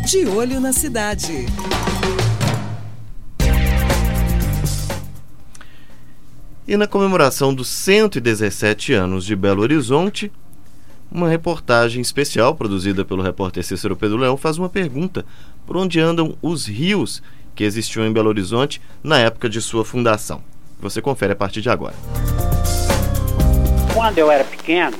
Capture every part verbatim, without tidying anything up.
De Olho na Cidade. E na comemoração dos cento e dezessete anos de Belo Horizonte, uma reportagem especial produzida pelo repórter Cícero Pedro Leão faz uma pergunta: por onde andam os rios que existiam em Belo Horizonte na época de sua fundação? Você confere a partir de agora. Quando eu era pequeno,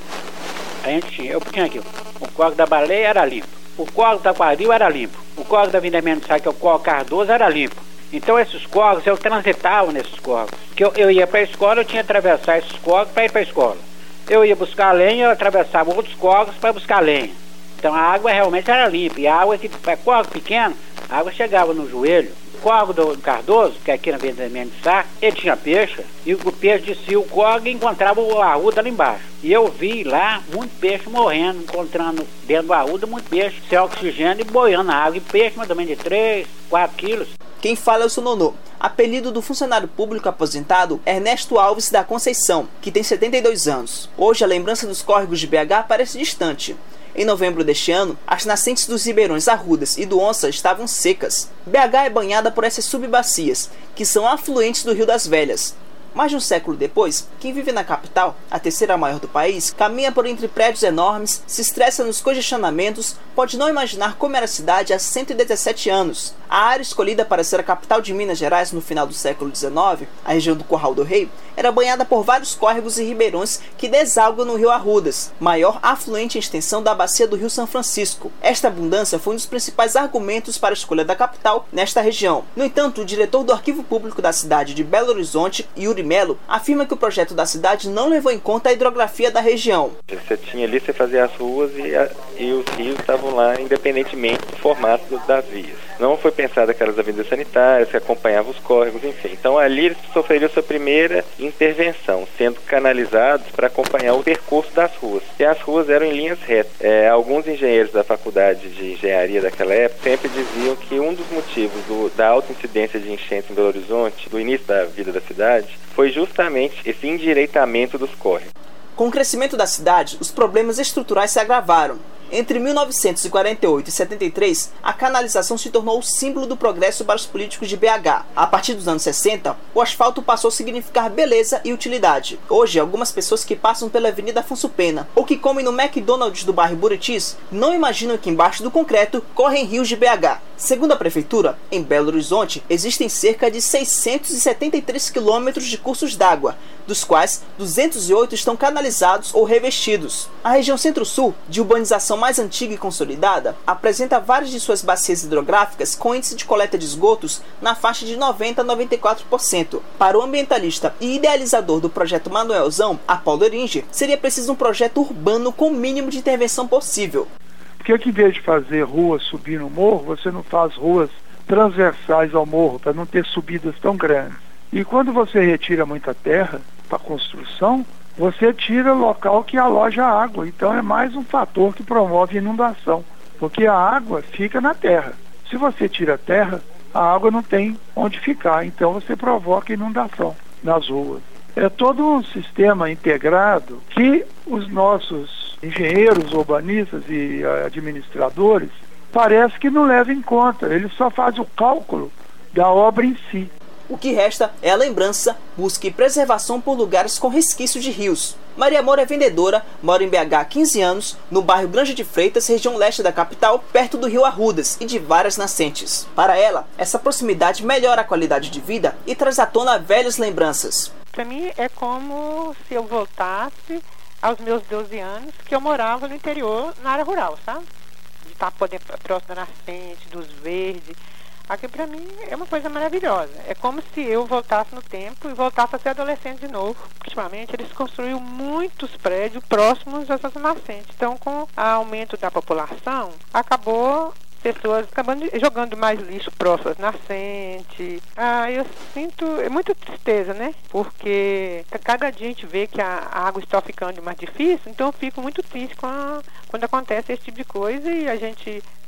a gente tinha, eu tinha aqui, o Córrego da Baleia era limpo, o Córrego da Taquaril era limpo, o Córrego da Vindemendo Sá, que é o Córrego Cardoso, era limpo. Então esses córregos, eu transitava nesses córregos. Que eu, eu ia para a escola, eu tinha que atravessar esses córregos para ir para a escola. Eu ia buscar lenha, eu atravessava outros córregos para buscar lenha. Então a água realmente era limpa. E a água, que para córrego pequeno, a água chegava no joelho. O córrego do Cardoso, que é aqui na Vindemendo Sá, ele tinha peixe, e o peixe descia o córrego e encontrava o arruda lá embaixo. E eu vi lá muito peixe morrendo, encontrando dentro do arruda muito peixe, sem oxigênio e boiando na água. E peixe mais ou menos de três, quatro quilos. Quem fala é o Sononô, apelido do funcionário público aposentado Ernesto Alves da Conceição, que tem setenta e dois anos. Hoje a lembrança dos córregos de B H parece distante. Em novembro deste ano, as nascentes dos ribeirões Arrudas e do Onça estavam secas. B H é banhada por essas subbacias, que são afluentes do Rio das Velhas. Mais de um século depois, quem vive na capital, a terceira maior do país, caminha por entre prédios enormes, se estressa nos congestionamentos, pode não imaginar como era a cidade há cento e dezessete anos. A área escolhida para ser a capital de Minas Gerais no final do século dezenove, a região do Curral do Rei, era banhada por vários córregos e ribeirões que desagam no Rio Arrudas, maior afluente em extensão da bacia do Rio São Francisco. Esta abundância foi um dos principais argumentos para a escolha da capital nesta região. No entanto, o diretor do Arquivo Público da cidade de Belo Horizonte, Yuri Melo, afirma que o projeto da cidade não levou em conta a hidrografia da região. Você tinha ali, você fazia as ruas e, a, e os rios estavam lá independentemente do formato das vias. Não foi pensado aquelas avenidas sanitárias que acompanhavam os córregos, enfim. Então ali eles sofreram sua primeira intervenção, sendo canalizados para acompanhar o percurso das ruas. E as ruas eram em linhas retas. É, alguns engenheiros da faculdade de engenharia daquela época sempre diziam que um dos motivos do, da alta incidência de enchentes em Belo Horizonte, do início da vida da cidade, foi justamente esse endireitamento dos córregos. Com o crescimento da cidade, os problemas estruturais se agravaram. Entre mil novecentos e quarenta e oito e setenta e três, a canalização se tornou o símbolo do progresso para os políticos de B H. A partir dos anos sessenta, o asfalto passou a significar beleza e utilidade. Hoje, algumas pessoas que passam pela Avenida Afonso Pena ou que comem no McDonald's do bairro Buritis não imaginam que embaixo do concreto correm rios de B H. Segundo a Prefeitura, em Belo Horizonte existem cerca de seiscentos e setenta e três quilômetros de cursos d'água, dos quais duzentos e oito estão canalizados ou revestidos. A região Centro-Sul, de urbanização mais antiga e consolidada, apresenta várias de suas bacias hidrográficas com índice de coleta de esgotos na faixa de noventa a noventa e quatro por cento. Para o ambientalista e idealizador do projeto Manuelzão, Apolo Eringer, seria preciso um projeto urbano com o mínimo de intervenção possível. Por que, em vez de fazer ruas subir no morro, você não faz ruas transversais ao morro, para não ter subidas tão grandes? E quando você retira muita terra para construção, você tira local que aloja água. Então é mais um fator que promove inundação, porque a água fica na terra. Se você tira a terra, a água não tem onde ficar, então você provoca inundação nas ruas. É todo um sistema integrado que os nossos engenheiros, urbanistas e administradores parece que não levam em conta. Eles só fazem o cálculo da obra em si. O que resta é a lembrança, busca e preservação por lugares com resquício de rios. Maria Moura é vendedora, mora em B H há quinze anos, no bairro Granja de Freitas, região leste da capital, perto do rio Arrudas e de várias nascentes. Para ela, essa proximidade melhora a qualidade de vida e traz à tona velhas lembranças. Para mim é como se eu voltasse aos meus doze anos, que eu morava no interior, na área rural, sabe? De estar próximo da nascente, dos verdes. Aqui para mim é uma coisa maravilhosa. É como se eu voltasse no tempo e voltasse a ser adolescente de novo. Ultimamente eles construíram muitos prédios próximos dessas nascentes. Então, com o aumento da população, acabou pessoas acabando jogando mais lixo próximo às nascentes. Ah, eu sinto é muita tristeza, né? Porque cada dia a gente vê que a água está ficando mais difícil, então eu fico muito triste com a, quando acontece esse tipo de coisa e a gente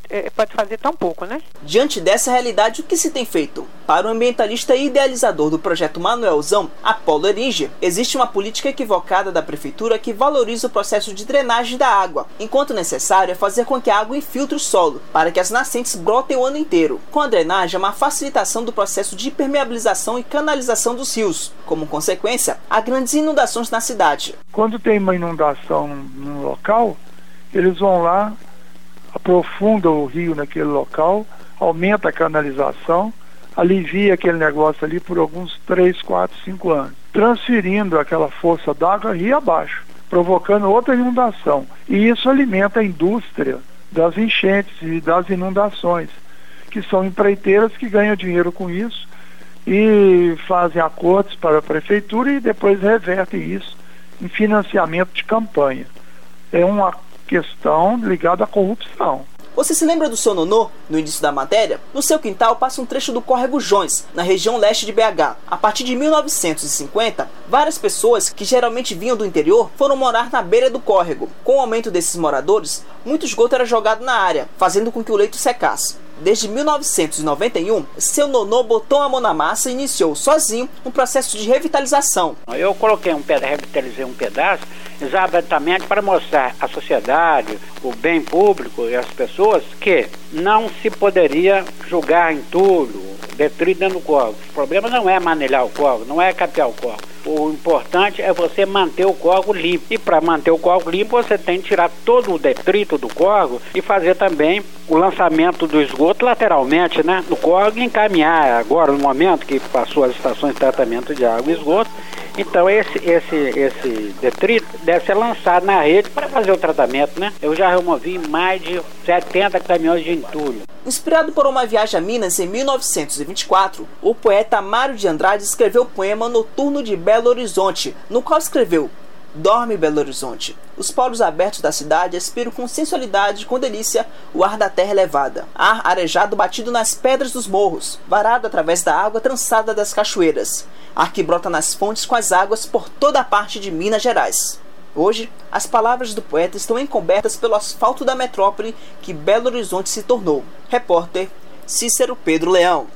é, pode fazer tão pouco, né? Diante dessa realidade, o que se tem feito? Para o ambientalista e idealizador do projeto Manuelzão, Apolo Eringe, existe uma política equivocada da prefeitura que valoriza o processo de drenagem da água, enquanto necessário é fazer com que a água infiltre o solo, para que as nascentes brotem o ano inteiro. Com a drenagem, é uma facilitação do processo de impermeabilização e canalização dos rios. Como consequência, há grandes inundações na cidade. Quando tem uma inundação num local, eles vão lá, aprofundam o rio naquele local, aumenta a canalização, alivia aquele negócio ali por alguns três, quatro, cinco anos, transferindo aquela força d'água rio abaixo, provocando outra inundação. E isso alimenta a indústria das enchentes e das inundações, que são empreiteiras que ganham dinheiro com isso e fazem acordos para a prefeitura e depois revertem isso em financiamento de campanha. É uma questão ligada à corrupção. Você se lembra do seu nonô, no início da matéria? No seu quintal passa um trecho do córrego Jones, na região leste de B H. A partir de mil novecentos e cinquenta, várias pessoas, que geralmente vinham do interior, foram morar na beira do córrego. Com o aumento desses moradores, muito esgoto era jogado na área, fazendo com que o leito secasse. Desde mil novecentos e noventa e um, seu nonô botou a mão na massa e iniciou sozinho um processo de revitalização. Eu coloquei um pedaço, revitalizei um pedaço, exatamente para mostrar à sociedade, o bem público e as pessoas que não se poderia jogar entulho, detrito dentro do córrego. O problema não é manilhar o córrego, não é capear o córrego. O importante é você manter o córrego limpo. E para manter o córrego limpo, você tem que tirar todo o detrito do córrego e fazer também o lançamento do esgoto lateralmente, né, no córrego e encaminhar agora, no momento que passou as estações de tratamento de água e esgoto. Então esse, esse, esse detrito deve ser lançado na rede para fazer o tratamento, né? Eu já removi mais de setenta caminhões de entulho. Inspirado por uma viagem a Minas em mil novecentos e vinte e quatro, o poeta Mário de Andrade escreveu o poema Noturno de Belo Horizonte, no qual escreveu: Dorme, Belo Horizonte. Os poros abertos da cidade aspiram com sensualidade e com delícia o ar da terra elevada. Ar arejado batido nas pedras dos morros, varado através da água trançada das cachoeiras. Ar que brota nas fontes com as águas por toda a parte de Minas Gerais. Hoje, as palavras do poeta estão encobertas pelo asfalto da metrópole que Belo Horizonte se tornou. Repórter Cícero Pedro Leão.